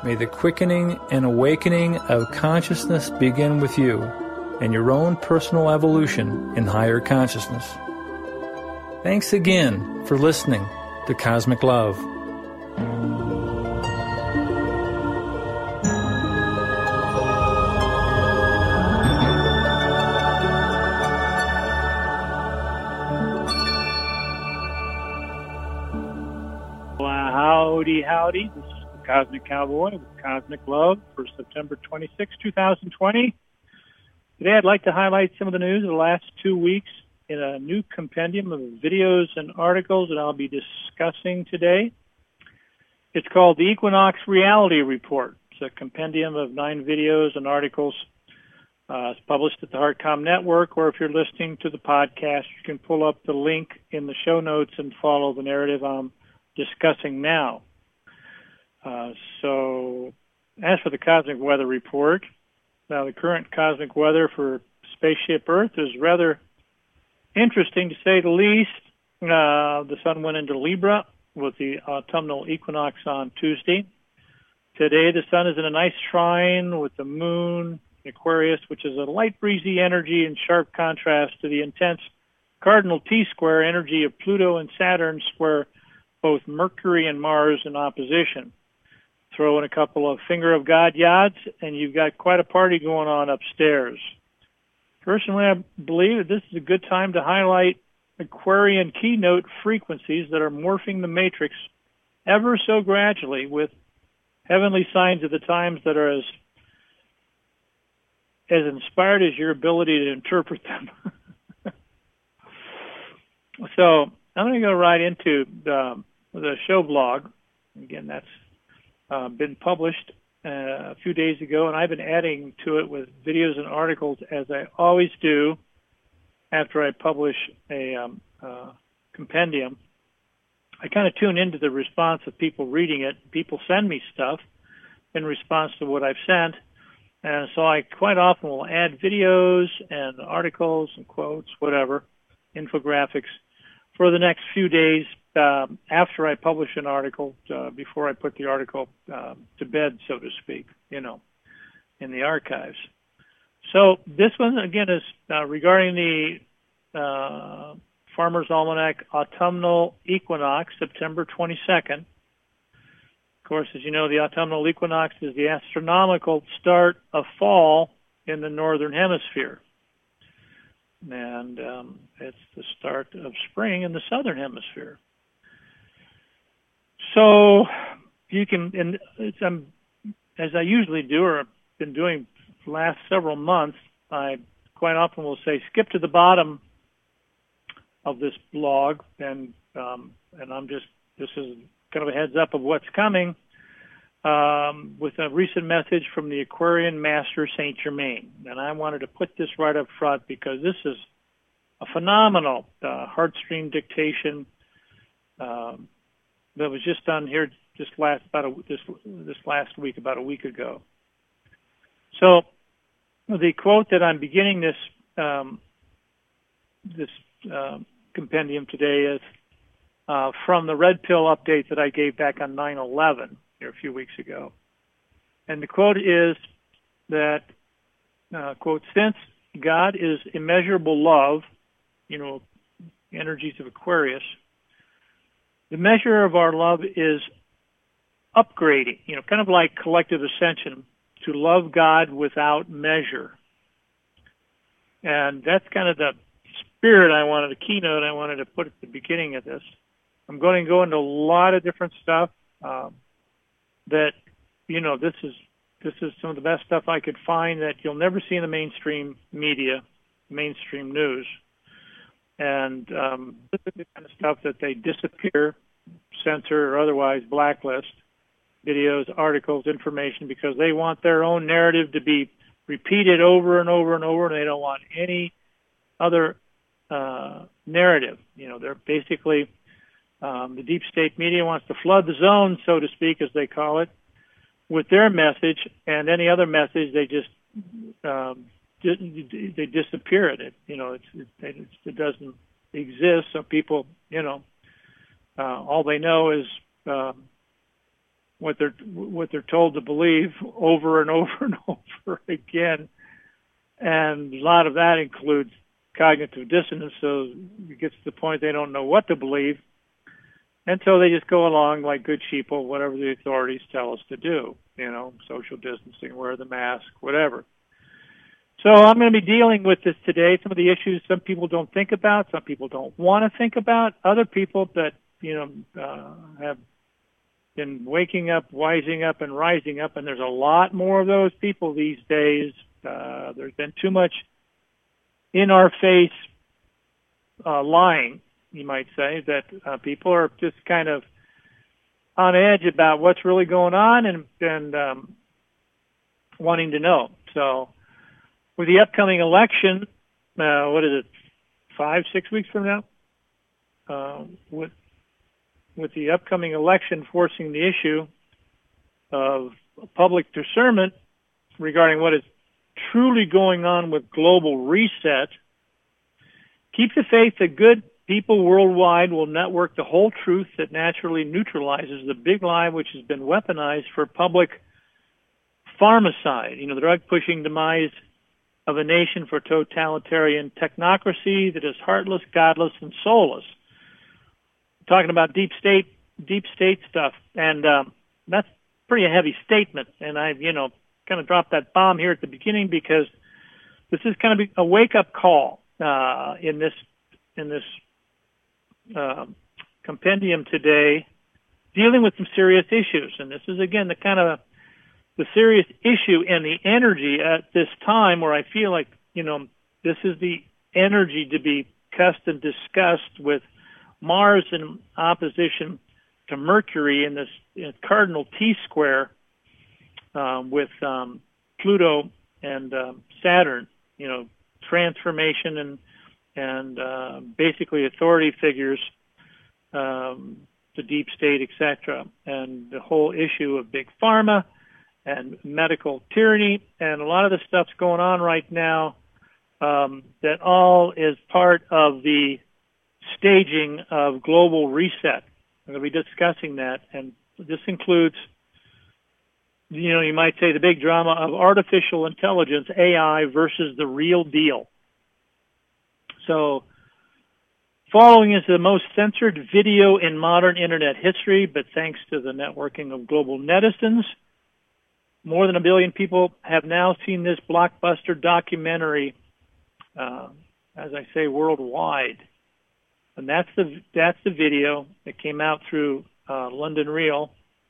May the quickening and awakening of consciousness begin with you and your own personal evolution in higher consciousness. Thanks again for listening to Cosmic Love. Howdy. This is the Cosmic Cowboy with Cosmic Love for September 26, 2020. Today I'd like to highlight some of the news of the last 2 weeks in a new compendium of videos and articles that I'll be discussing today. It's called the Equinox Reality Report. It's a compendium of 9 videos and articles. It's published at the HeartCom Network, or if you're listening to the podcast, you can pull up the link in the show notes and follow the narrative I'm discussing now. So, as for the Cosmic Weather Report, now the current cosmic weather for Spaceship Earth is rather interesting, to say the least. The sun went into Libra with the autumnal equinox on Tuesday. Today, the sun is in a nice trine with the moon, Aquarius, which is a light breezy energy in sharp contrast to the intense cardinal T-square energy of Pluto and Saturn square both Mercury and Mars in opposition. Throw in a couple of Finger of God yods, and you've got quite a party going on upstairs. Personally, I believe that this is a good time to highlight Aquarian keynote frequencies that are morphing the matrix ever so gradually with heavenly signs of the times that are as inspired as your ability to interpret them. So I'm going to go right into the show blog. Again, that's been published a few days ago, and I've been adding to it with videos and articles, as I always do after I publish a compendium. I kind of tune into the response of people reading it. People send me stuff in response to what I've sent, and so I quite often will add videos and articles and quotes, whatever, infographics, for the next few days after I publish an article, before I put the article to bed, so to speak, in the archives. So this one, again, is regarding the Farmer's Almanac Autumnal Equinox, September 22nd. Of course, as you know, the autumnal equinox is the astronomical start of fall in the northern hemisphere. And it's the start of spring in the southern hemisphere. So you can, as I usually do, or have been doing the last several months, I quite often will say, skip to the bottom of this blog, and this is kind of a heads up of what's coming, with a recent message from the Aquarian Master Saint Germain. And I wanted to put this right up front because this is a phenomenal heartstream dictation that was just done here this last week, about a week ago. So the quote that I'm beginning this compendium today is from the Red Pill update that I gave back on 9/11 here a few weeks ago. And the quote is that, quote, since God is immeasurable love, energies of Aquarius, the measure of our love is upgrading, kind of like collective ascension, to love God without measure. And that's kind of the spirit the keynote I wanted to put at the beginning of this. I'm going to go into a lot of different stuff that, this is some of the best stuff I could find that you'll never see in the mainstream media, mainstream news. And this is the kind of stuff that they disappear, censor, or otherwise blacklist videos, articles, information, because they want their own narrative to be repeated over and over and over, and they don't want any other narrative. They're basically, the deep state media wants to flood the zone, so to speak, as they call it, with their message, and any other message they just they disappear it. It doesn't exist. So people, all they know is what they're told to believe over and over and over again. And a lot of that includes cognitive dissonance, so it gets to the point they don't know what to believe. And so they just go along like good sheeple, whatever the authorities tell us to do, social distancing, wear the mask, whatever. So I'm going to be dealing with this today, some of the issues some people don't think about, some people don't want to think about, other people that, have been waking up, wising up, and rising up, and there's a lot more of those people these days. There's been too much in-our-face lying, you might say, that people are just kind of on edge about what's really going on and wanting to know. So with the upcoming election, what is it, 5-6 weeks from now? With the upcoming election forcing the issue of public discernment regarding what is truly going on with global reset, keep the faith that good people worldwide will network the whole truth that naturally neutralizes the big lie which has been weaponized for public pharmacide, the drug-pushing demise of a nation for totalitarian technocracy that is heartless, godless, and soulless. Talking about deep state stuff, and that's pretty a heavy statement. And I, kind of dropped that bomb here at the beginning because this is kind of a wake-up call in this compendium today, dealing with some serious issues. And this is again the serious issue and the energy at this time where I feel like this is the energy to be cussed and discussed with Mars in opposition to Mercury in this cardinal T-square with Pluto and Saturn, transformation and basically authority figures, the deep state, etc., and the whole issue of big pharma and medical tyranny and a lot of the stuff's going on right now that all is part of the staging of global reset. I'm going to be discussing that, and this includes, you might say the big drama of artificial intelligence, AI, versus the real deal. So, following is the most censored video in modern internet history, but thanks to the networking of global netizens, more than 1 billion people have now seen this blockbuster documentary, as I say, worldwide. And that's the video that came out through London Real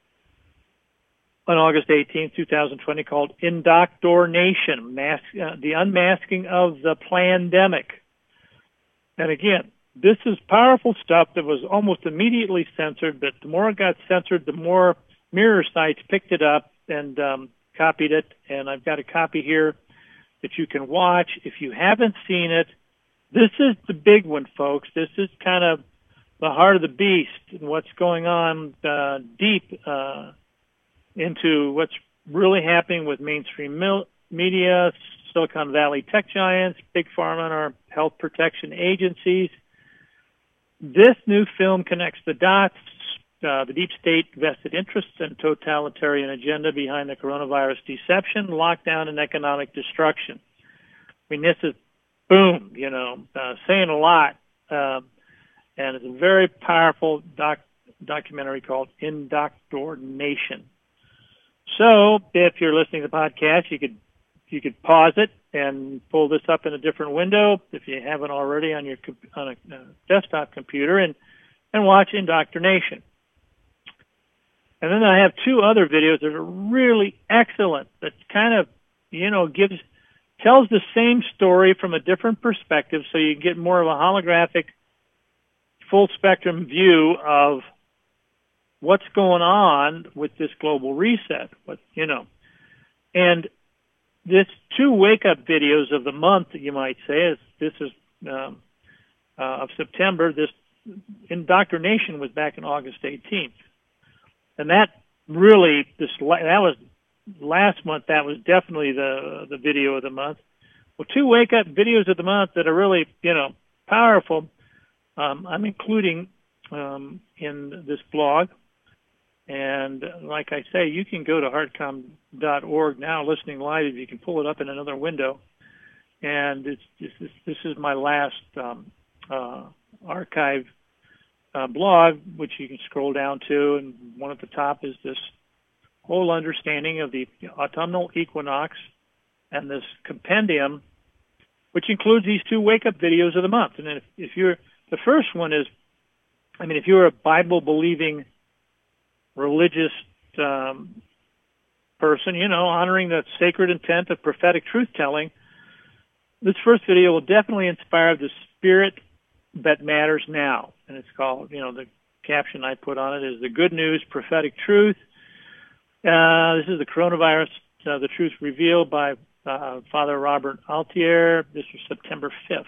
on August 18, 2020, called Indoctrination, the Unmasking of the Plandemic. And again, this is powerful stuff that was almost immediately censored, but the more it got censored, the more mirror sites picked it up and copied it. And I've got a copy here that you can watch. If you haven't seen it, this is the big one, folks. This is kind of the heart of the beast and what's going on deep into what's really happening with mainstream media, Silicon Valley tech giants, big pharma, and our health protection agencies. This new film connects the dots, the deep state vested interests and totalitarian agenda behind the coronavirus deception, lockdown, and economic destruction. I mean, this is boom, saying a lot. And it's a very powerful documentary called Indoctrination. So if you're listening to the podcast, you could pause it and pull this up in a different window if you haven't already on a desktop computer and watch Indoctrination. And then I have 2 other videos that are really excellent that kind of, tells the same story from a different perspective so you get more of a holographic, full-spectrum view of what's going on with this global reset. And this 2 wake-up videos of the month, you might say, of September. This Indoctrination was back in August 18th. And that really, that was last month. That was definitely the video of the month. Well, 2 wake-up videos of the month that are really, powerful. I'm including in this blog. And like I say, you can go to heartcom.org now, listening live. You can pull it up in another window. And this is my last archive blog, which you can scroll down to. And one at the top is this whole understanding of the autumnal equinox and this compendium, which includes these 2 wake-up videos of the month. And then if you're, the first one is, I mean, if you're a Bible-believing religious person, you know, honoring the sacred intent of prophetic truth-telling, this first video will definitely inspire the spirit that matters now. And it's called, you know, the caption I put on it is The Good News Prophetic Truth. This is the coronavirus, the truth revealed by Father Robert Altier. This was September 5th.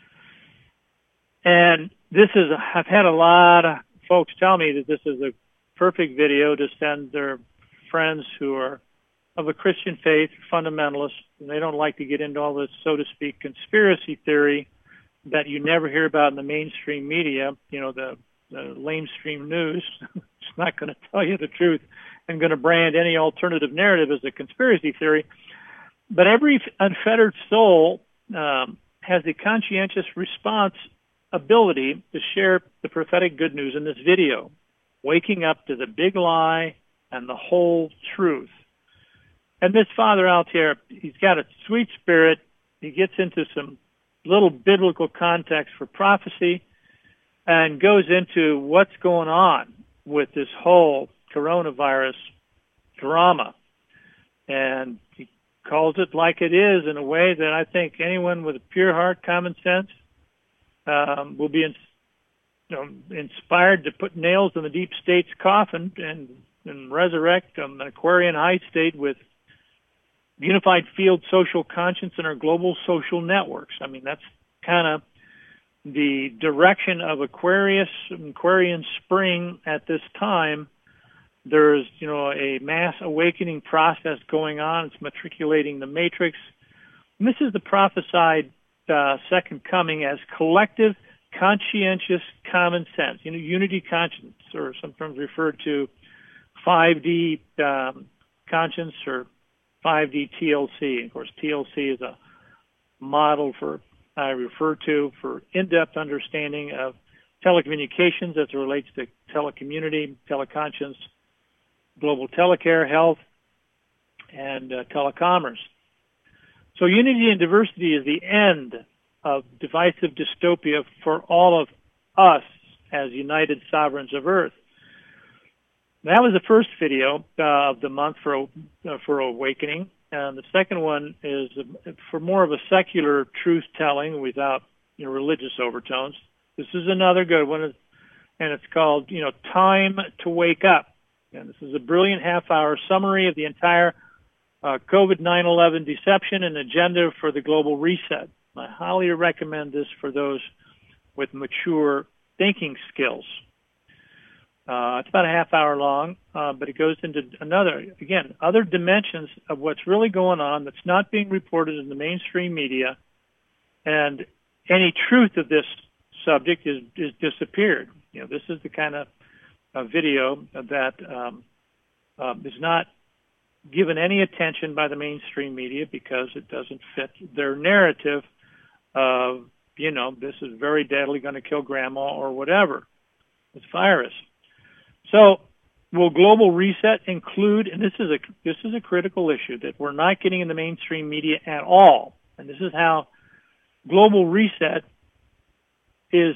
And this is, I've had a lot of folks tell me that this is a perfect video to send their friends who are of a Christian faith, fundamentalists, and they don't like to get into all this, so to speak, conspiracy theory that you never hear about in the mainstream media, you know, the lamestream news. It's not going to tell you the truth and going to brand any alternative narrative as a conspiracy theory. But every unfettered soul has the conscientious responsibility to share the prophetic good news in this video, waking up to the big lie and the whole truth. And this Father Altier, he's got a sweet spirit. He gets into some little biblical context for prophecy and goes into what's going on with this whole coronavirus drama. And he calls it like it is in a way that I think anyone with a pure heart, common sense, will be inspired to put nails in the deep state's coffin and resurrect an Aquarian high state with unified field social conscience in our global social networks. I mean, that's kind of the direction of Aquarian spring at this time. There's, you know, a mass awakening process going on. It's matriculating the matrix. And this is the prophesied second coming as collective, conscientious common sense, you know, unity conscience, or sometimes referred to 5D conscience or 5D TLC. Of course, TLC is a model I refer to for in-depth understanding of telecommunications as it relates to telecommunity, teleconscience, global telecare, health, and telecommerce. So unity and diversity is the end of divisive dystopia for all of us as united sovereigns of Earth. That was the first video of the month for Awakening. And the second one is for more of a secular truth-telling without, you know, religious overtones. This is another good one, and it's called, you know, Time to Wake Up. And this is a brilliant half-hour summary of the entire COVID 9/11 deception and agenda for the global reset. I highly recommend this for those with mature thinking skills. It's about a half hour long, but it goes into other dimensions of what's really going on that's not being reported in the mainstream media, and any truth of this subject is disappeared. You know, this is the kind of video that is not given any attention by the mainstream media because it doesn't fit their narrative of, you know, this is very deadly, going to kill grandma or whatever, this virus. So will global reset include, and this is a critical issue that we're not getting in the mainstream media at all, and this is how global reset is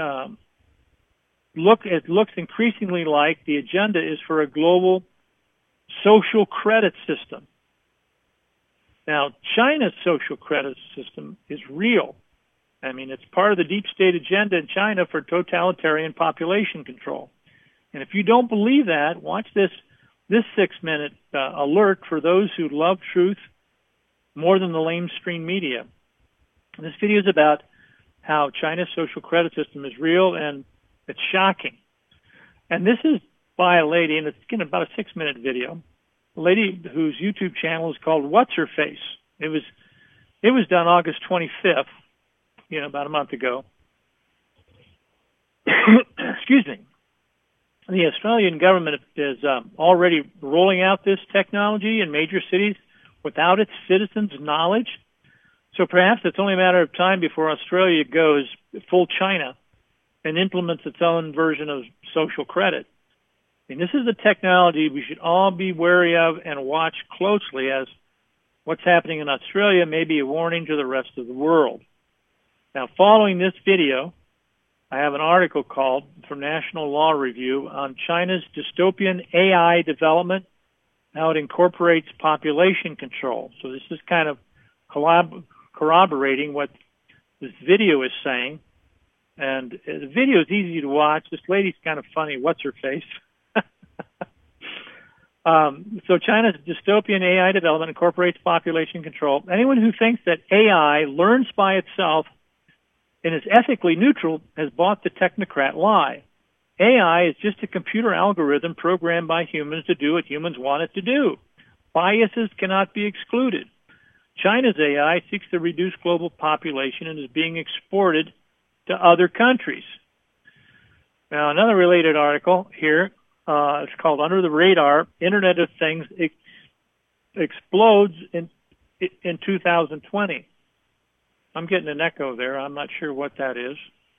it looks increasingly like the agenda is for a global social credit system. Now, China's social credit system is real. I mean, it's part of the deep state agenda in China for totalitarian population control. And if you don't believe that, watch this 6-minute alert for those who love truth more than the lamestream media. And this video is about how China's social credit system is real, and it's shocking. And this is by a lady, and it's about a 6-minute video. A lady whose YouTube channel is called What's Her Face. It was done August 25th, about a month ago. Excuse me. The Australian government is already rolling out this technology in major cities without its citizens' knowledge. So perhaps it's only a matter of time before Australia goes full China and implements its own version of social credit. I mean, this is a technology we should all be wary of and watch closely, as what's happening in Australia may be a warning to the rest of the world. Now, following this video, I have an article called, from National Law Review, on China's dystopian AI development, how it incorporates population control. So this is kind of corroborating what this video is saying. And the video is easy to watch. This lady's kind of funny. What's her face? So China's dystopian AI development incorporates population control. Anyone who thinks that AI learns by itself and is ethically neutral has bought the technocrat lie. AI is just a computer algorithm programmed by humans to do what humans want it to do. Biases cannot be excluded. China's AI seeks to reduce global population and is being exported to other countries. Now, another related article here, it's called Under the Radar, Internet of Things explodes in 2020. I'm getting an echo there. I'm not sure what that is.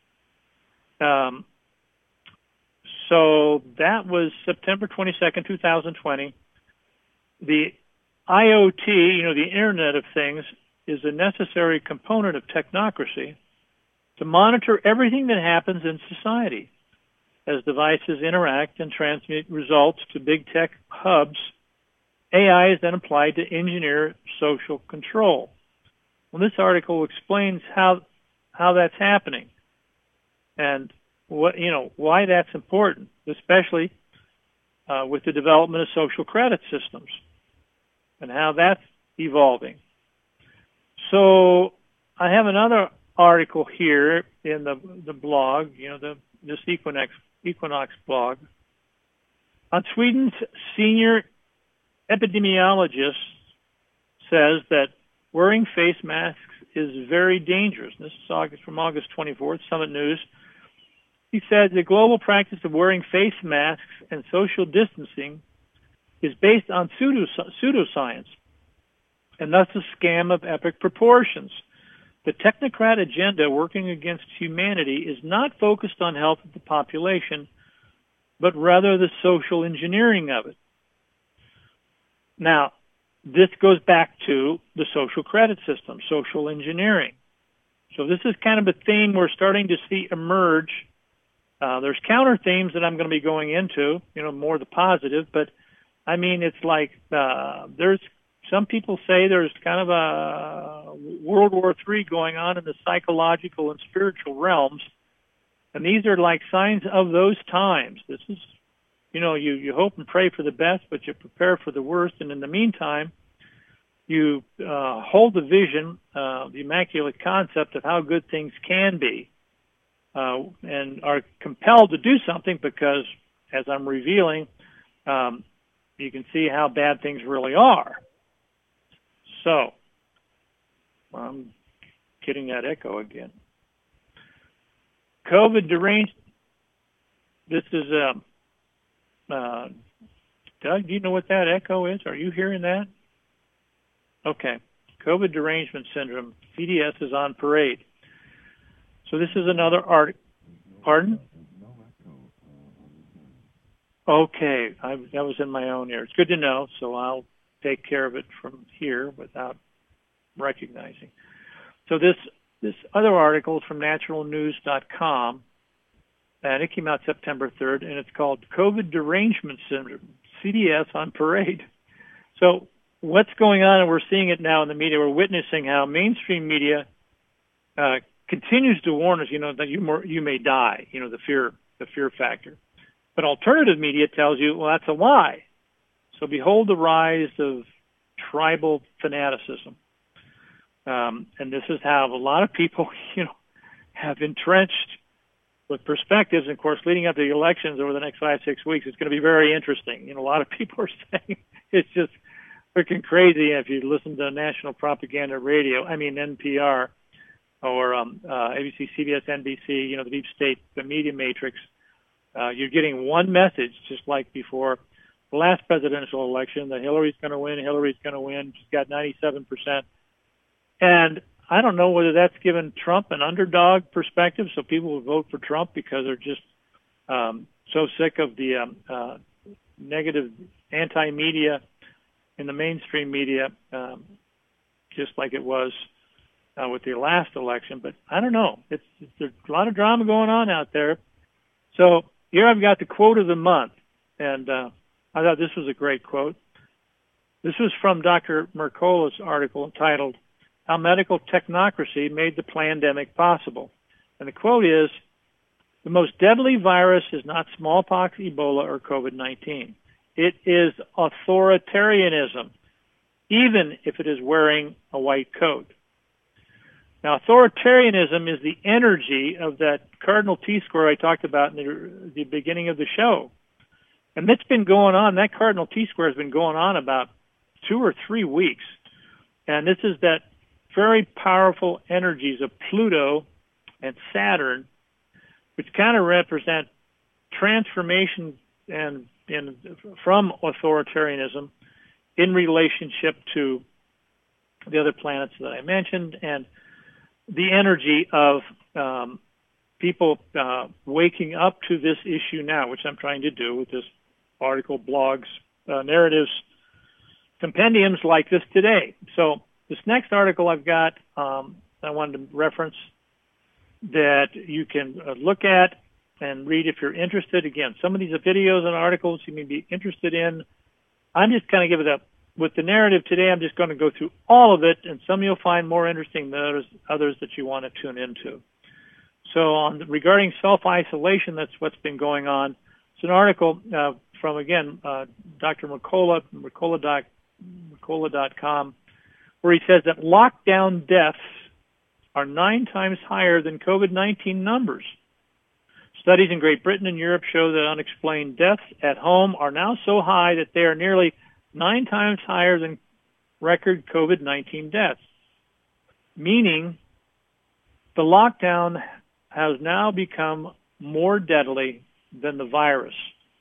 So that was September 22nd, 2020. The IoT, the Internet of Things, is a necessary component of technocracy to monitor everything that happens in society. As devices interact and transmit results to big tech hubs, AI is then applied to engineer social control. Well, this article explains how that's happening and why that's important, especially with the development of social credit systems and how that's evolving. So I have another article here in the blog, this Equinox blog, on Sweden's senior epidemiologist says that wearing face masks is very dangerous. This is from August 24th, Summit News. He said the global practice of wearing face masks and social distancing is based on pseudoscience and thus a scam of epic proportions. The technocrat agenda working against humanity is not focused on health of the population, but rather the social engineering of it. Now, this goes back to the social credit system, social engineering. So this is kind of a theme we're starting to see emerge. There's counter themes that I'm going to be going into, more the positive, but I mean, it's like there's some people say there's kind of a World War III going on in the psychological and spiritual realms, and these are like signs of those times. This is, you hope and pray for the best, but you prepare for the worst, and in the meantime, you hold the vision, the immaculate concept of how good things can be, and are compelled to do something because, as I'm revealing, you can see how bad things really are. So, I'm getting that echo again. COVID deranged. This is, Doug, do you know what that echo is? Are you hearing that? Okay. COVID derangement syndrome. CDS is on parade. So this is another article. Pardon? Okay. That was in my own ear. It's good to know, so I'll take care of it from here without recognizing. So this other article is from naturalnews.com, and it came out September 3rd, and it's called COVID Derangement Syndrome, CDS on Parade. So what's going on, and we're seeing it now in the media, we're witnessing how mainstream media continues to warn us, that you may die, the fear factor. But alternative media tells you, well, that's a lie. So behold the rise of tribal fanaticism. And this is how a lot of people, have entrenched with perspectives. And of course, leading up to the elections over the next 5-6 weeks, it's going to be very interesting. A lot of people are saying it's just freaking crazy if you listen to national propaganda radio, NPR, or ABC, CBS, NBC, the deep state, the media matrix. You're getting one message, just like before the last presidential election, that Hillary's going to win. Hillary's going to win. She's got 97%. And I don't know whether that's given Trump an underdog perspective, so people will vote for Trump because they're just so sick of the negative anti-media in the mainstream media, just like it was with the last election. But I don't know. There's a lot of drama going on out there. So here I've got the quote of the month, and I thought this was a great quote. This was from Dr. Mercola's article entitled, "How Medical Technocracy Made the Plandemic Possible." And the quote is, "The most deadly virus is not smallpox, Ebola, or COVID-19. It is authoritarianism, even if it is wearing a white coat." Now, authoritarianism is the energy of that cardinal T-square I talked about in the beginning of the show. And it's been going on, that cardinal T-square has been going on about 2 or 3 weeks. And this is that very powerful energies of Pluto and Saturn, which kind of represent transformation and from authoritarianism in relationship to the other planets that I mentioned, and the energy of people waking up to this issue now, which I'm trying to do with this article, blogs, narratives, compendiums like this today. So this next article I've got, I wanted to reference that you can look at and read if you're interested. Again, some of these are videos and articles you may be interested in. I'm just kind of giving it up. With the narrative today, I'm just going to go through all of it, and some you'll find more interesting than others that you want to tune into. So regarding self-isolation, that's what's been going on. It's an article from, again, Dr. Mercola, Mercola.com, where he says that lockdown deaths are 9 times higher than COVID-19 numbers. Studies in Great Britain and Europe show that unexplained deaths at home are now so high that they are nearly 9 times higher than record COVID-19 deaths, meaning the lockdown has now become more deadly than the virus.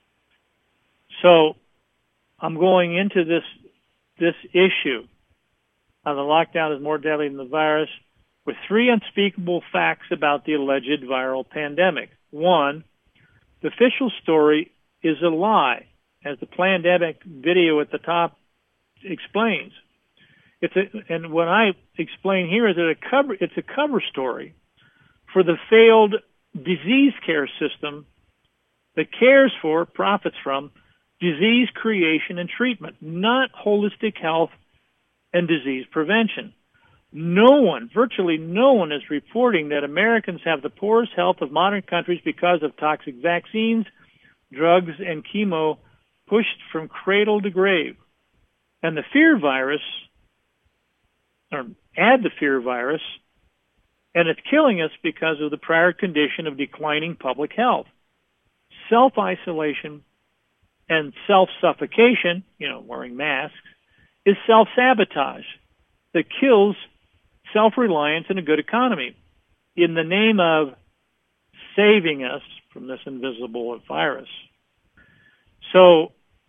So I'm going into this issue of the lockdown is more deadly than the virus with 3 unspeakable facts about the alleged viral pandemic. 1, the official story is a lie, as the Plandemic video at the top explains. And what I explain here is that it's a cover story for the failed disease care system that cares for, profits from, disease creation and treatment, not holistic health and disease prevention. No one, virtually no one, is reporting that Americans have the poorest health of modern countries because of toxic vaccines, drugs, and chemo pushed from cradle to grave. And the fear virus, or add the fear virus, and it's killing us because of the prior condition of declining public health. Self-isolation and self-suffocation, wearing masks, is self-sabotage that kills self-reliance and a good economy in the name of saving us from this invisible virus. So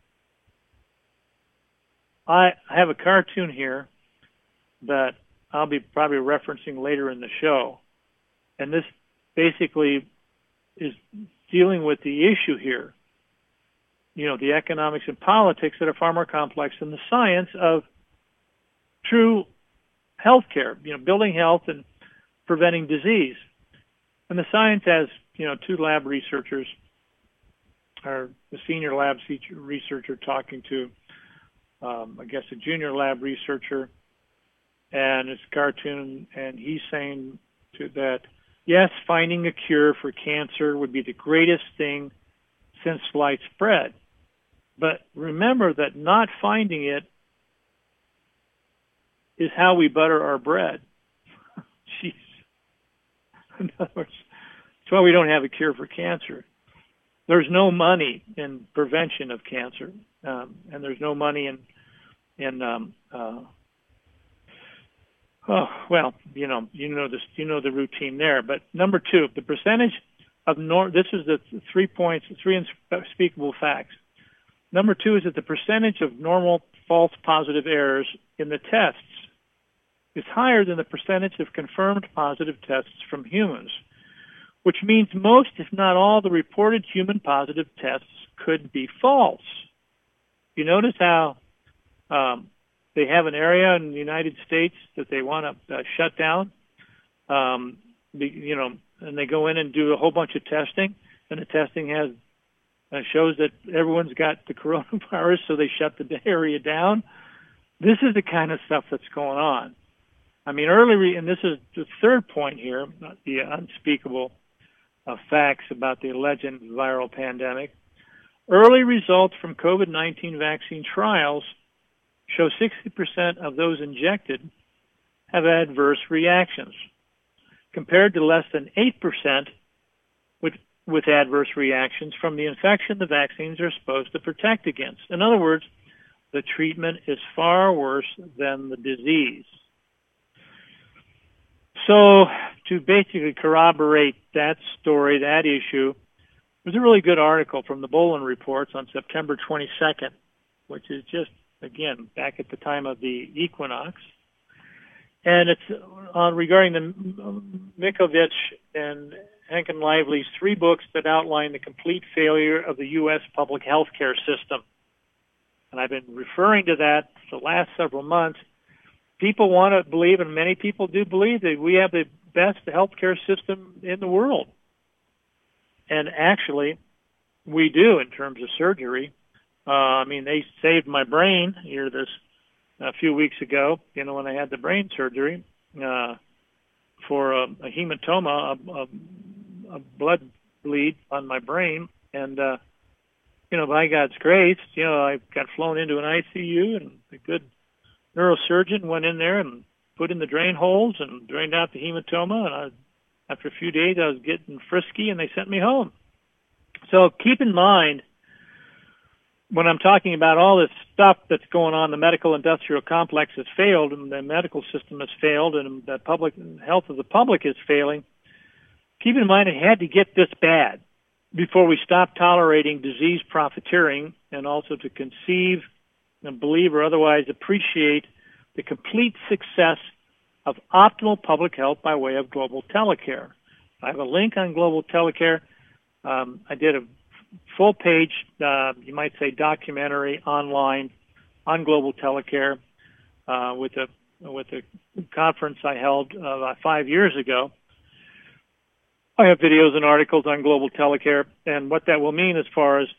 I have a cartoon here that I'll be probably referencing later in the show. And this basically is dealing with the issue here. The economics and politics that are far more complex than the science of true healthcare, building health and preventing disease. And the science has, 2 lab researchers, or the senior lab researcher talking to, I guess, a junior lab researcher, and it's a cartoon, and he's saying that, yes, finding a cure for cancer would be the greatest thing since sliced bread. But remember that not finding it is how we butter our bread. Jeez. In other words, that's why we don't have a cure for cancer. There's no money in prevention of cancer, and there's no money in the routine there. But number 2, the percentage this is the 3 points, 3 unspeakable facts. Number 2 is that the percentage of normal false positive errors in the tests is higher than the percentage of confirmed positive tests from humans, which means most, if not all, the reported human positive tests could be false. You notice how they have an area in the United States that they want to shut down, and they go in and do a whole bunch of testing, and the testing shows that everyone's got the coronavirus, so they shut the area down. This is the kind of stuff that's going on. I mean, and this is the third point here, the unspeakable facts about the alleged viral pandemic. Early results from COVID-19 vaccine trials show 60% of those injected have adverse reactions, compared to less than 8% with adverse reactions from the infection the vaccines are supposed to protect against. In other words, the treatment is far worse than the disease. So to basically corroborate that story, that issue, there's a really good article from the Bolin Reports on September 22nd, which is just, again, back at the time of the equinox. And it's regarding the Mikovits and Henkin Lively's 3 books that outline the complete failure of the U.S. public health care system. And I've been referring to that for the last several months. People want to believe, and many people do believe, that we have the best health care system in the world. And actually, we do in terms of surgery. They saved my brain here a few weeks ago, when I had the brain surgery for a hematoma, a blood bleed on my brain. And, by God's grace, I got flown into an ICU, and a good neurosurgeon went in there and put in the drain holes and drained out the hematoma. And after a few days, I was getting frisky, and they sent me home. So keep in mind, when I'm talking about all this stuff that's going on, the medical industrial complex has failed, and the medical system has failed, and the public health of the public is failing. Keep in mind it had to get this bad before we stop tolerating disease profiteering, and also to conceive and believe or otherwise appreciate the complete success of optimal public health by way of global telecare. I have a link on global telecare. I did a full-page, you might say, documentary online on global telecare with a conference I held about 5 years ago. I have videos and articles on global telecare, and what that will mean as far as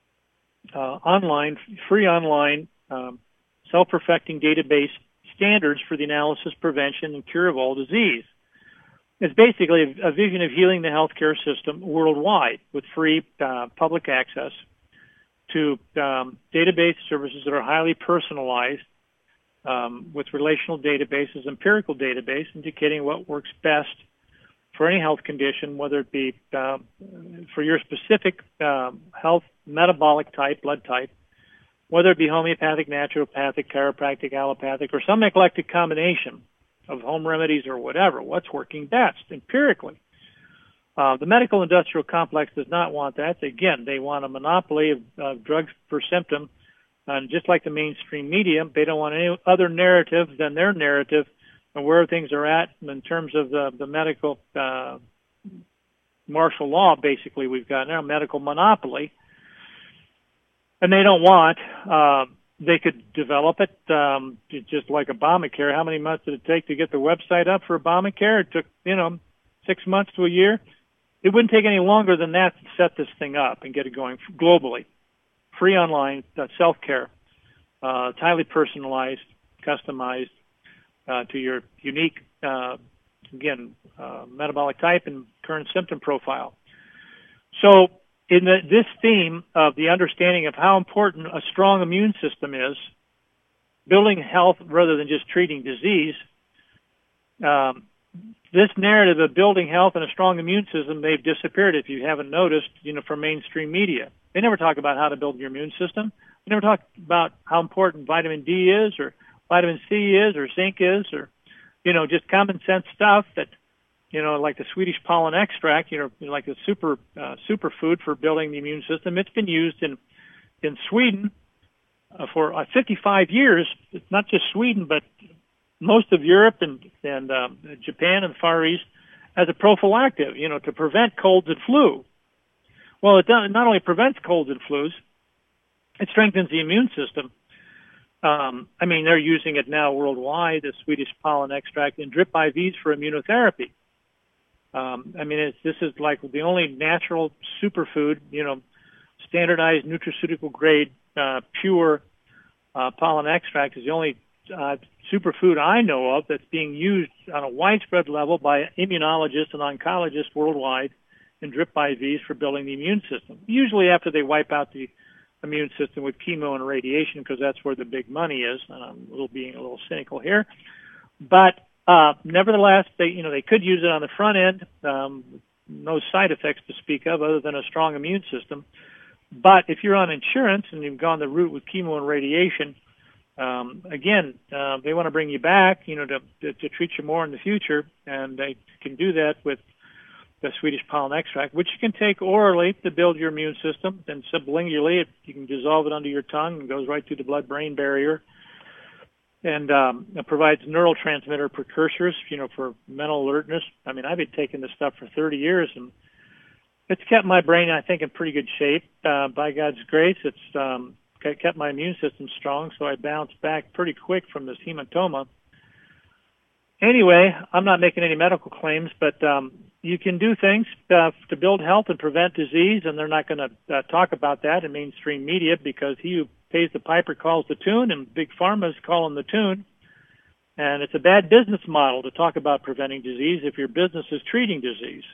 free online, self-perfecting database standards for the analysis, prevention, and cure of all disease. It's basically a vision of healing the healthcare system worldwide with free public access to database services that are highly personalized with relational databases, empirical database, indicating what works best for any health condition, whether it be for your specific health metabolic type, blood type, whether it be homeopathic, naturopathic, chiropractic, allopathic, or some eclectic combination of home remedies or whatever, what's working best empirically. The medical industrial complex does not want that. Again, they want a monopoly of drugs per symptom. And just like the mainstream media, they don't want any other narrative than their narrative and where things are at in terms of the medical martial law, basically, we've got now, medical monopoly. And they don't want, they could develop it just like Obamacare. How many months did it take to get the website up for Obamacare? It took, 6 months to a year. It wouldn't take any longer than that to set this thing up and get it going globally. Free online, self-care. It's highly personalized, customized to your unique, metabolic type and current symptom profile. So in this theme of the understanding of how important a strong immune system is, building health rather than just treating disease, this narrative of building health and a strong immune system, they've disappeared, if you haven't noticed, from mainstream media. They never talk about how to build your immune system. They never talk about how important vitamin D is or vitamin C is or zinc is or, just common sense stuff that like the Swedish pollen extract, like a superfood for building the immune system. It's been used in Sweden for 55 years. It's not just Sweden, but most of Europe and Japan and the Far East as a prophylactic, to prevent colds and flu. Well, it not only prevents colds and flus, it strengthens the immune system. They're using it now worldwide, the Swedish pollen extract, in drip IVs for immunotherapy. This is like the only natural superfood, standardized nutraceutical grade, pure pollen extract is the only superfood I know of that's being used on a widespread level by immunologists and oncologists worldwide in drip IVs for building the immune system, usually after they wipe out the immune system with chemo and radiation, because that's where the big money is. And I'm being a little cynical here. But nevertheless, they could use it on the front end, no side effects to speak of other than a strong immune system. But if you're on insurance and you've gone the route with chemo and radiation, they want to bring you back, to treat you more in the future, and they can do that with the Swedish pollen extract, which you can take orally to build your immune system, and sublingually you can dissolve it under your tongue and it goes right through the blood-brain barrier, and it provides neurotransmitter precursors, for mental alertness. I've been taking this stuff for 30 years, and it's kept my brain, I think, in pretty good shape. By God's grace, it's kept my immune system strong, so I bounced back pretty quick from this hematoma. Anyway, I'm not making any medical claims, but you can do things to build health and prevent disease, and they're not going to talk about that in mainstream media, because he who pays the piper calls the tune, and Big Pharma is calling the tune. And it's a bad business model to talk about preventing disease if your business is treating disease.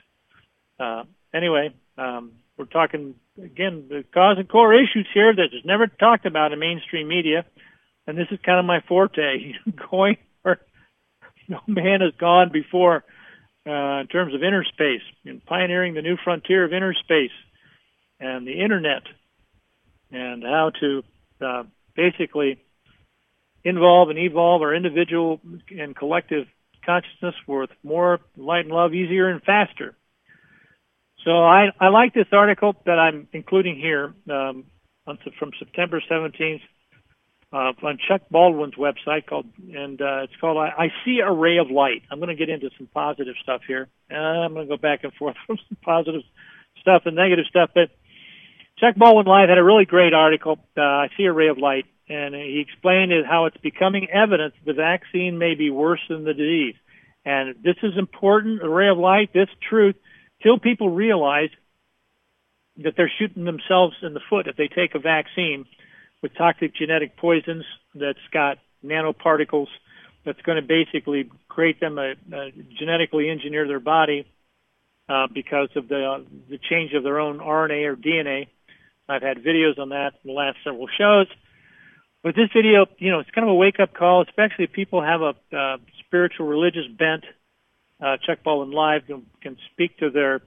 We're talking, again, the cause and core issues here that is never talked about in mainstream media, and this is kind of my forte, going where no man has gone before in terms of inner space, and pioneering the new frontier of inner space and the internet, and how to basically involve and evolve our individual and collective consciousness with more light and love, easier and faster. So I like this article that I'm including here from September 17th on Chuck Baldwin's website, it's called I See a Ray of Light. I'm going to get into some positive stuff here. I'm going to go back and forth from some positive stuff and negative stuff. But Chuck Baldwin Live had a really great article, I See a Ray of Light, and he explained how it's becoming evidence the vaccine may be worse than the disease. And this is important, a ray of light, this truth, till people realize that they're shooting themselves in the foot if they take a vaccine with toxic genetic poisons that's got nanoparticles that's going to basically create them genetically engineer their body because of the change of their own RNA or DNA. I've had videos on that in the last several shows. But this video, it's kind of a wake-up call, especially if people have a spiritual, religious bent. Chuck Baldwin Live can speak to their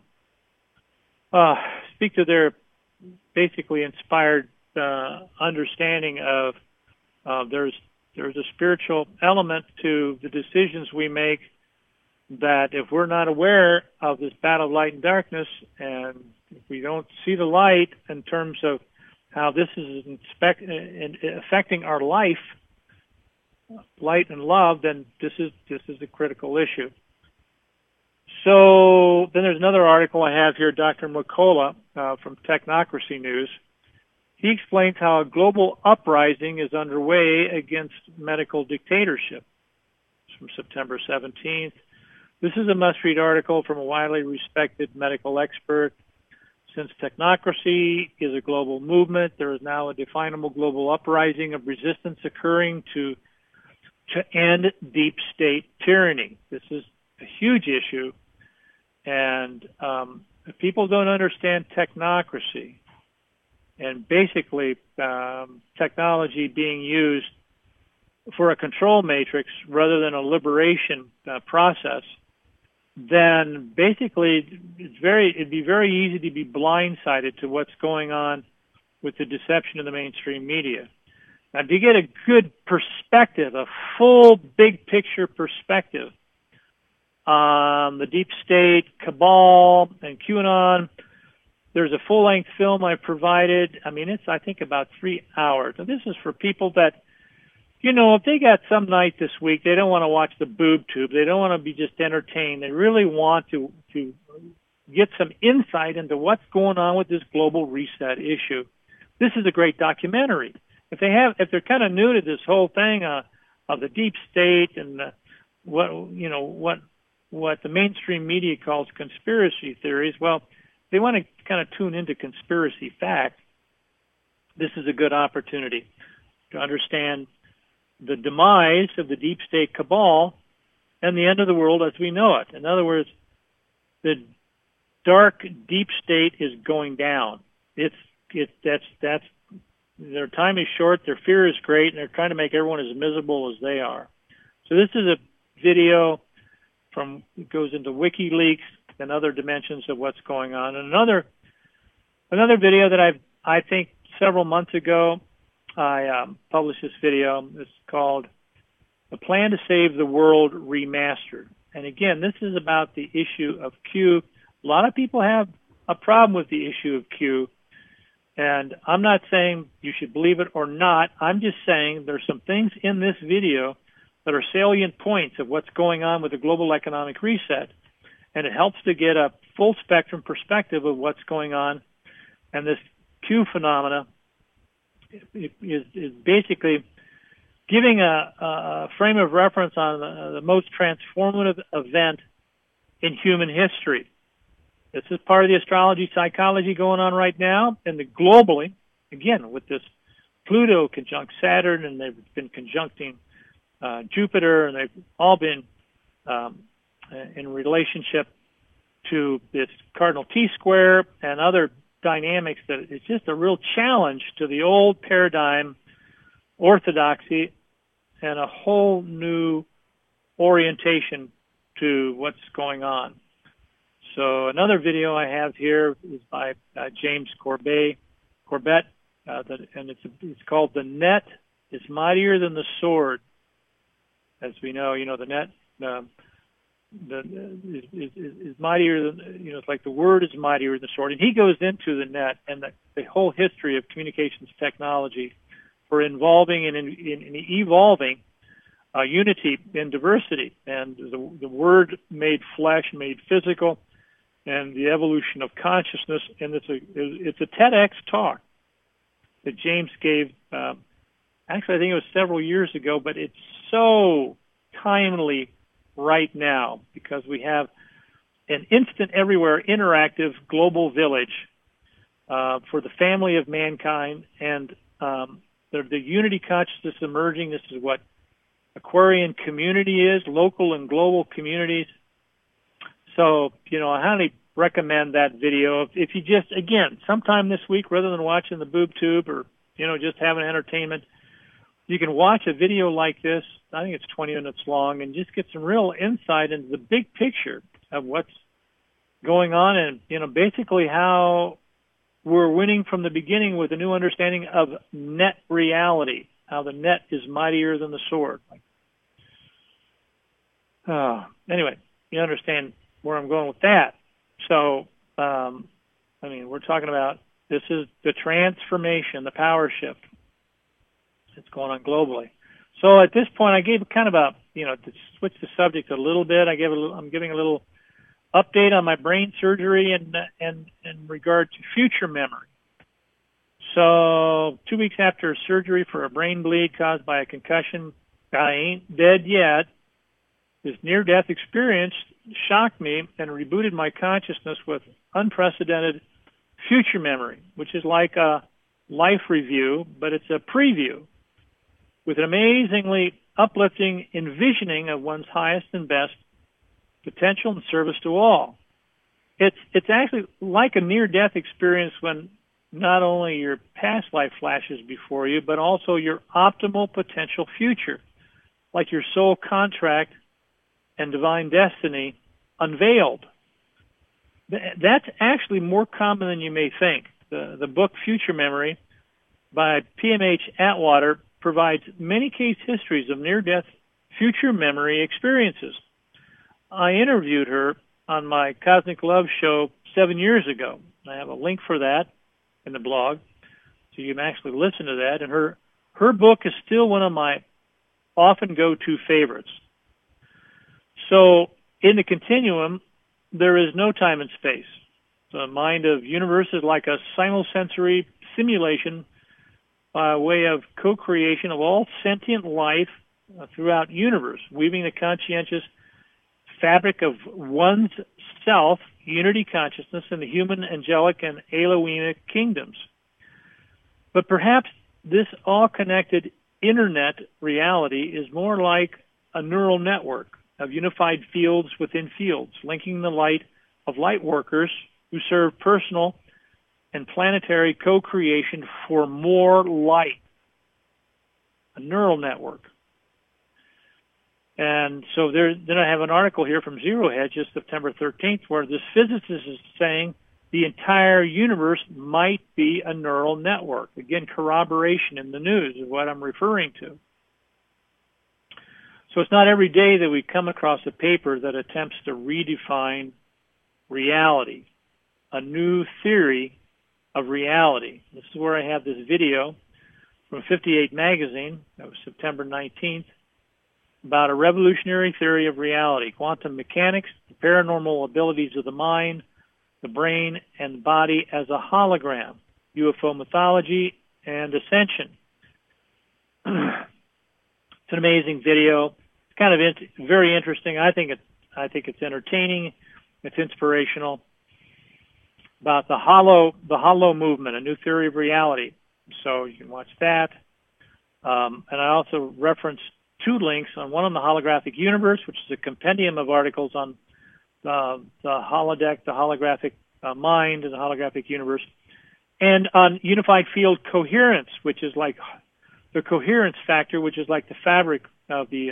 basically inspired understanding of there's a spiritual element to the decisions we make, that if we're not aware of this battle of light and darkness, and if we don't see the light in terms of how this is affecting our life, light and love, then this is a critical issue. So then there's another article I have here, Dr. McCullough from Technocracy News. He explains how a global uprising is underway against medical dictatorship. It's from September 17th. This is a must-read article from a widely respected medical expert. Since technocracy is a global movement, there is now a definable global uprising of resistance occurring to end deep state tyranny. This is a huge issue, and if people don't understand technocracy and basically technology being used for a control matrix rather than a liberation process, then basically it'd be very easy to be blindsided to what's going on with the deception of the mainstream media. Now, to get a good perspective, a full big picture perspective the deep state, cabal, and QAnon. There's a full-length film I provided. I mean, it's, I think, about 3 hours. And this is for people that, you know, if they got some night this week, they don't want to watch the boob tube. They don't want to be just entertained. They really want to get some insight into what's going on with this global reset issue. This is a great documentary. If they're kind of new to this whole thing of the deep state and what the mainstream media calls conspiracy theories, well, if they want to kind of tune into conspiracy facts, this is a good opportunity to understand the demise of the deep state cabal and the end of the world as we know it. In other words, the dark deep state is going down. That's their time is short, their fear is great, and they're trying to make everyone as miserable as they are. So this is a video it goes into WikiLeaks and other dimensions of what's going on. And another video that I think several months ago, I published this video. It's called "The Plan to Save the World Remastered." And again, this is about the issue of Q. A lot of people have a problem with the issue of Q. And I'm not saying you should believe it or not. I'm just saying there's some things in this video that are salient points of what's going on with the global economic reset. And it helps to get a full spectrum perspective of what's going on. And this Q phenomena is basically giving a frame of reference on the most transformative event in human history. This is part of the astrology psychology going on right now, and globally, again, with this Pluto conjunct Saturn, and they've been conjuncting Jupiter, and they've all been in relationship to this cardinal T-square and other dynamics that it's just a real challenge to the old paradigm orthodoxy and a whole new orientation to what's going on. So another video I have here is by James Corbett, and it's called "The Net is Mightier Than the Sword." As we know, the net is mightier than, it's like the word is mightier than the sword. And he goes into the net and the whole history of communications technology for involving and in evolving unity and diversity, and the word made flesh, made physical, and the evolution of consciousness. And it's a TEDx talk that James gave. Actually, I think it was several years ago, but it's so timely right now because we have an instant, everywhere, interactive global village for the family of mankind, and the unity consciousness emerging. This is what Aquarian community is, local and global communities. So, I highly recommend that video. If you just, again, sometime this week, rather than watching the boob tube or, just having entertainment, you can watch a video like this. I think it's 20 minutes long, and just get some real insight into the big picture of what's going on and, basically how we're winning from the beginning with a new understanding of net reality, how the net is mightier than the sword. Anyway, you understand where I'm going with that. So, we're talking about this is the transformation, the power shift that's going on globally. So at this point, I gave kind of to switch the subject a little bit, I'm giving a little update on my brain surgery and in regard to future memory. So 2 weeks after surgery for a brain bleed caused by a concussion, I ain't dead yet. This near-death experience shocked me and rebooted my consciousness with unprecedented future memory, which is like a life review, but it's a preview with an amazingly uplifting envisioning of one's highest and best potential and service to all. It's actually like a near-death experience when not only your past life flashes before you, but also your optimal potential future, like your soul contract and divine destiny unveiled. That's actually more common than you may think. The book Future Memory by PMH Atwater provides many case histories of near-death future memory experiences. I interviewed her on my Cosmic Love show 7 years ago. I have a link for that in the blog, so you can actually listen to that. And her book is still one of my often go-to favorites. So in the continuum, there is no time and space. The mind of universe is like a simulsensory simulation by way of co-creation of all sentient life throughout universe, weaving the conscientious fabric of one's self, unity consciousness in the human, angelic, and Elohimic kingdoms. But perhaps this all-connected internet reality is more like a neural network of unified fields within fields, linking the light of light workers who serve personal and planetary co-creation for more light. A neural network. And so then I have an article here from Zero Hedge, just September 13th, where this physicist is saying the entire universe might be a neural network. Again, corroboration in the news of what I'm referring to. So it's not every day that we come across a paper that attempts to redefine reality, a new theory of reality. This is where I have this video from 58 magazine, that was September 19th, about a revolutionary theory of reality, quantum mechanics, the paranormal abilities of the mind, the brain, and the body as a hologram, UFO mythology, and ascension. It's an amazing video. It's kind of very interesting. I think it's entertaining. It's inspirational. About the hollow movement, a new theory of reality. So you can watch that. And I also referenced two links, on one on the holographic universe, which is a compendium of articles on the holodeck, the holographic mind, and the holographic universe, and on unified field coherence, which is like the coherence factor, which is like the fabric of the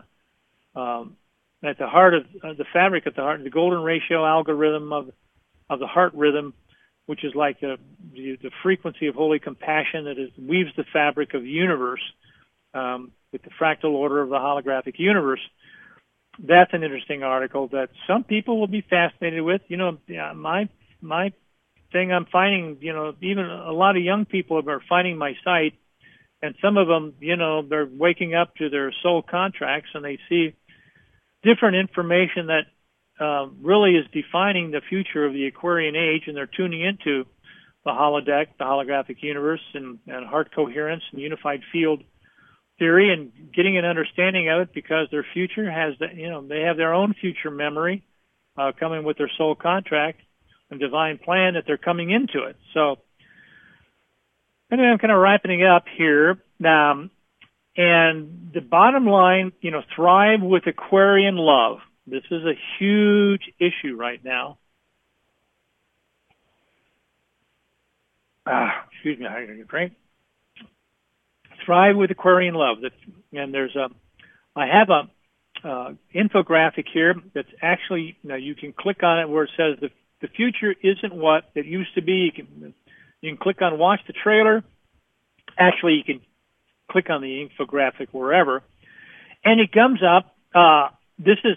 at the heart of the fabric at the heart, the golden ratio algorithm of the heart rhythm, which is like the frequency of holy compassion that weaves the fabric of the universe with the fractal order of the holographic universe. That's an interesting article that some people will be fascinated with. You know, my thing I'm finding, you know, even a lot of young people are finding my site, and some of them, you know, they're waking up to their soul contracts and they see different information that really is defining the future of the Aquarian age, and they're tuning into the holodeck, the holographic universe, and heart coherence and unified field theory, and getting an understanding of it because their future has, they have their own future memory coming with their soul contract and divine plan that they're coming into it. So anyway, I'm kind of wrapping up here. And the bottom line, thrive with Aquarian love. This is a huge issue right now. Excuse me, I got a drink. Thrive with Aquarian love. And I have a infographic here that's actually, you can click on it where it says the future isn't what it used to be. You can click on watch the trailer. Actually, you can click on the infographic wherever, and it comes up. This is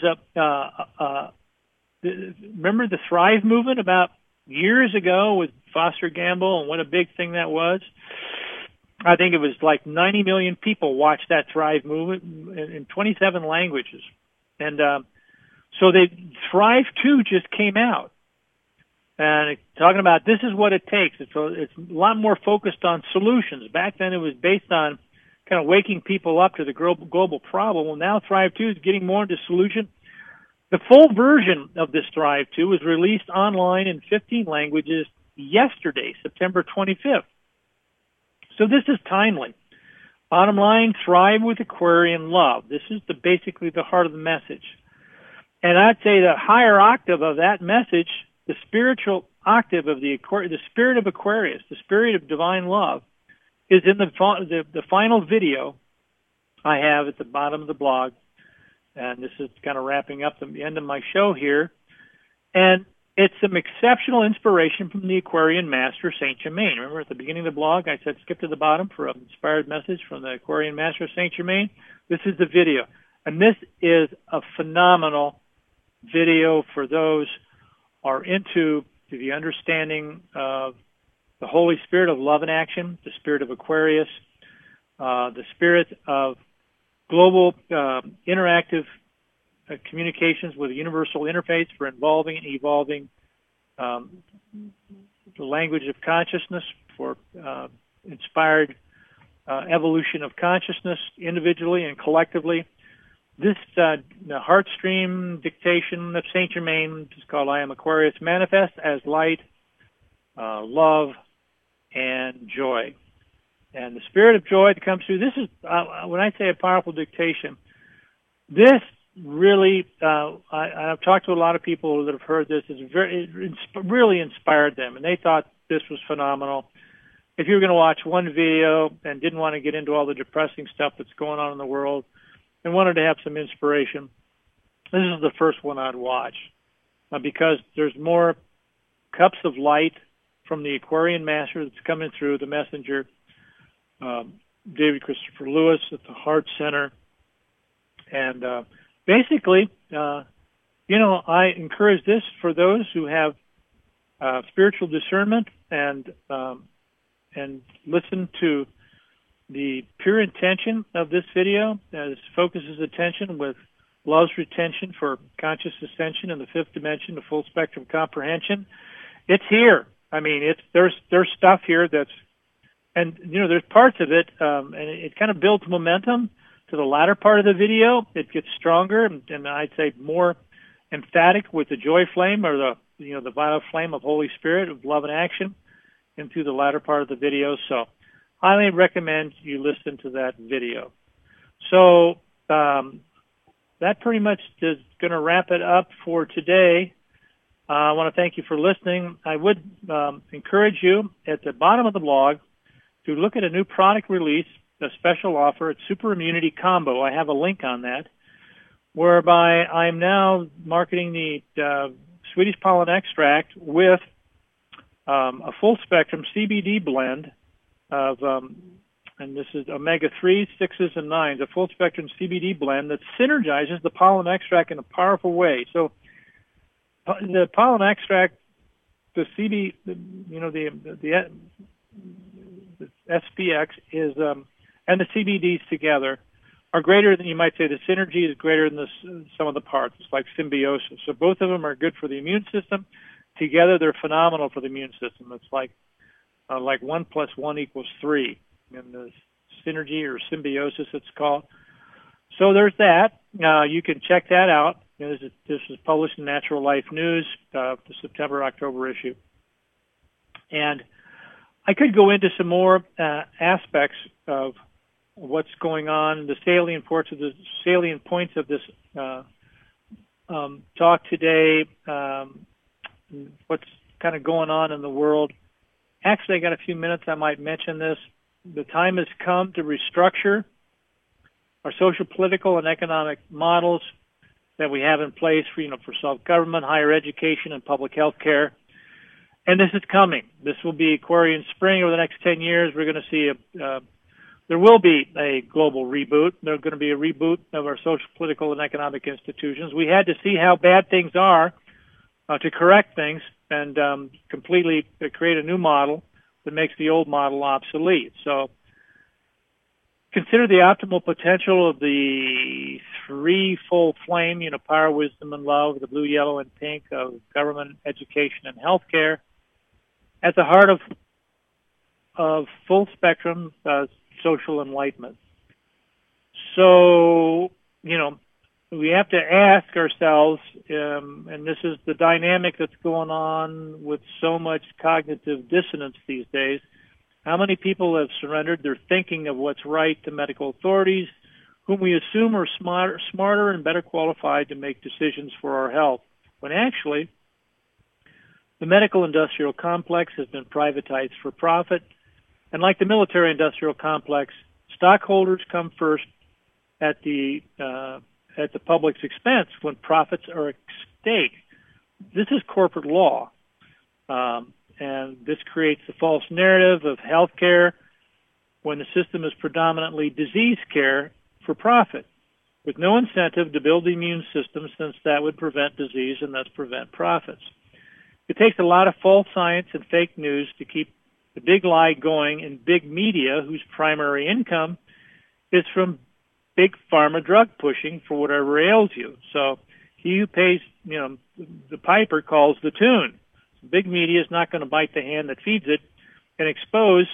remember the Thrive movement about years ago with Foster Gamble, and what a big thing that was. I think it was like 90 million people watched that Thrive movement in 27 languages. And so Thrive 2 just came out. And talking about this is what it takes. It's a lot more focused on solutions. Back then it was based on kind of waking people up to the global problem. Well, now Thrive 2 is getting more into solution. The full version of this Thrive 2 was released online in 15 languages yesterday, September 25th. So this is timely. Bottom line, thrive with Aquarian love. This is basically the heart of the message. And I'd say the higher octave of that message, the spiritual octave of the spirit of Aquarius, the spirit of divine love, is in the final video I have at the bottom of the blog. And this is kind of wrapping up the end of my show here. And it's some exceptional inspiration from the Aquarian master, Saint Germain. Remember at the beginning of the blog, I said skip to the bottom for an inspired message from the Aquarian master, Saint Germain. This is the video. And this is a phenomenal video for those are into the understanding of the Holy Spirit of love and action, the spirit of Aquarius, the spirit of global interactive communications with a universal interface for involving and evolving the language of consciousness, for inspired evolution of consciousness individually and collectively. This heart stream dictation of Saint Germain is called I Am Aquarius, manifest as light, love, and joy. And the spirit of joy that comes through, this is, when I say a powerful dictation, this really, I've talked to a lot of people that have heard this, it really inspired them, and they thought this was phenomenal. If you were going to watch one video and didn't want to get into all the depressing stuff that's going on in the world and wanted to have some inspiration, this is the first one I'd watch, because there's more cups of light from the Aquarian Master that's coming through, the messenger, David Christopher Lewis at the Heart Center. And basically, I encourage this for those who have spiritual discernment and listen to the pure intention of this video as focuses attention with love's retention for conscious ascension in the fifth dimension, the full spectrum comprehension. It's here. I mean, there's stuff here that's, and there's parts of it, and it kind of builds momentum to the latter part of the video. It gets stronger, and I'd say more emphatic with the joy flame, or the violet flame of Holy Spirit of love and action, into the latter part of the video. So highly recommend you listen to that video. So that pretty much is going to wrap it up for today. I want to thank you for listening. I would encourage you at the bottom of the blog to look at a new product release, a special offer at Super Immunity Combo. I have a link on that, whereby I'm now marketing the Swedish pollen extract with a full spectrum CBD blend of, and this is omega-3s, 6s, and 9s, a full spectrum CBD blend that synergizes the pollen extract in a powerful way. So the pollen extract, the CB, the SPX is, and the CBDs together are greater than, you might say, the synergy is greater than some of the parts. It's like symbiosis. So both of them are good for the immune system. Together, they're phenomenal for the immune system. It's like 1 + 1 = 3, and the synergy or symbiosis, it's called. So there's that. You can check that out. This is published in Natural Life News, the September-October issue. And I could go into some more aspects of what's going on, the salient points of this talk today, what's kind of going on in the world. Actually, I got a few minutes. I might mention this. The time has come to restructure our social, political, and economic models that we have in place for self-government, higher education, and public health care. And this is coming. This will be Aquarian Spring. Over the next 10 years, we're going to see there will be a global reboot. There's going to be a reboot of our social, political, and economic institutions. We had to see how bad things are to correct things and completely create a new model that makes the old model obsolete. So consider the optimal potential of the threefold flame, power, wisdom, and love, the blue, yellow, and pink of government, education, and healthcare at the heart of full spectrum social enlightenment. So, we have to ask ourselves, and this is the dynamic that's going on with so much cognitive dissonance these days, how many people have surrendered their thinking of what's right to medical authorities, whom we assume are smarter and better qualified to make decisions for our health, when actually the medical industrial complex has been privatized for profit. And like the military industrial complex, stockholders come first at the public's expense when profits are at stake. This is corporate law. And this creates the false narrative of healthcare when the system is predominantly disease care for profit. with no incentive to build the immune system, since that would prevent disease and thus prevent profits. It takes a lot of false science and fake news to keep the big lie going in big media, whose primary income is from big pharma drug pushing for whatever ails you. So he who pays, the piper calls the tune. Big media is not going to bite the hand that feeds it and expose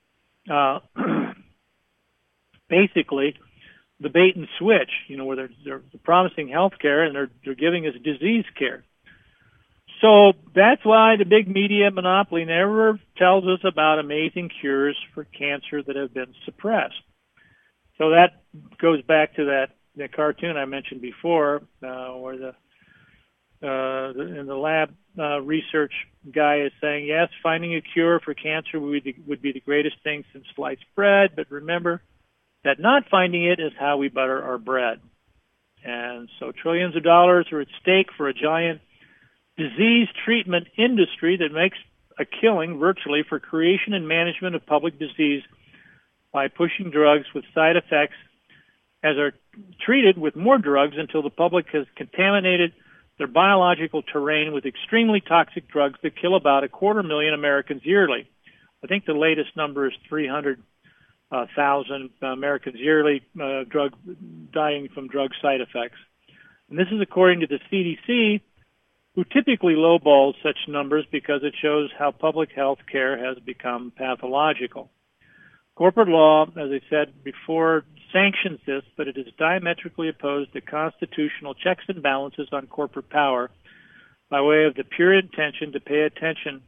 basically the bait and switch, where they're promising health care and they're giving us disease care. So that's why the big media monopoly never tells us about amazing cures for cancer that have been suppressed. So that goes back to that cartoon I mentioned before, where in the lab research guy is saying, yes, finding a cure for cancer would be the greatest thing since sliced bread, but remember that not finding it is how we butter our bread. And so trillions of dollars are at stake for a giant disease treatment industry that makes a killing virtually for creation and management of public disease by pushing drugs with side effects as are treated with more drugs until the public has contaminated their biological terrain with extremely toxic drugs that kill about 250,000 Americans yearly. I think the latest number is 300,000 Americans yearly dying from drug side effects. And this is according to the CDC, who typically lowballs such numbers because it shows how public health care has become pathological. Corporate law, as I said before, sanctions this, but it is diametrically opposed to constitutional checks and balances on corporate power by way of the pure intention to pay attention,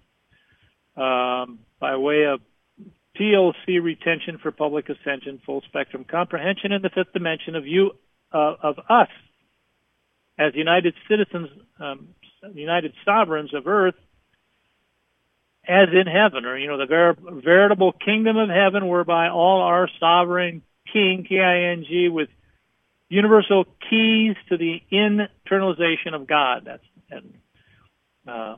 by way of TLC retention for public ascension, full spectrum comprehension in the fifth dimension of us as United citizens, United sovereigns of earth, as in heaven, or, the veritable kingdom of heaven, whereby all our sovereign king, K-I-N-G, with universal keys to the internalization of God. That's a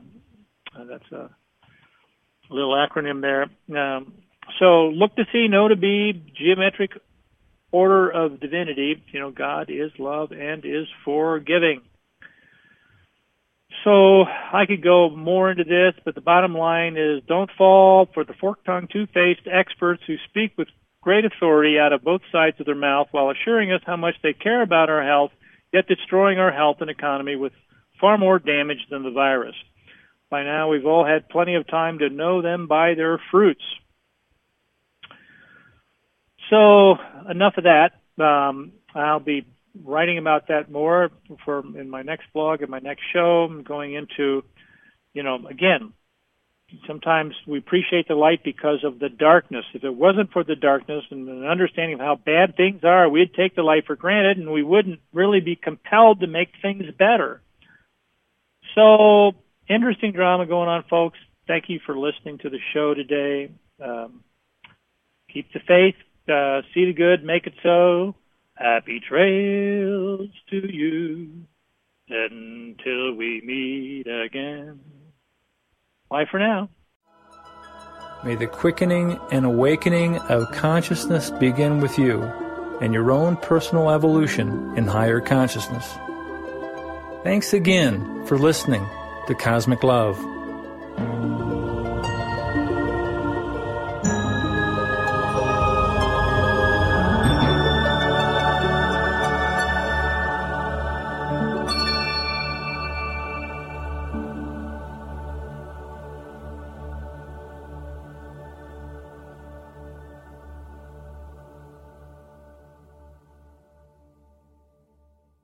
little acronym there. So look to see, know to be, geometric order of divinity. God is love and is forgiving. So I could go more into this, but the bottom line is don't fall for the fork-tongued, two-faced experts who speak with great authority out of both sides of their mouth while assuring us how much they care about our health, yet destroying our health and economy with far more damage than the virus. By now, we've all had plenty of time to know them by their fruits. So enough of that. I'll be writing about that more in my next blog and my next show. I'm going into, again, sometimes we appreciate the light because of the darkness. If it wasn't for the darkness and an understanding of how bad things are, we'd take the light for granted and we wouldn't really be compelled to make things better. So, interesting drama going on, folks. Thank you for listening to the show today. Keep the faith, see the good, make it so. Happy trails to you until we meet again. Bye for now. May the quickening and awakening of consciousness begin with you and your own personal evolution in higher consciousness. Thanks again for listening to Cosmic Love.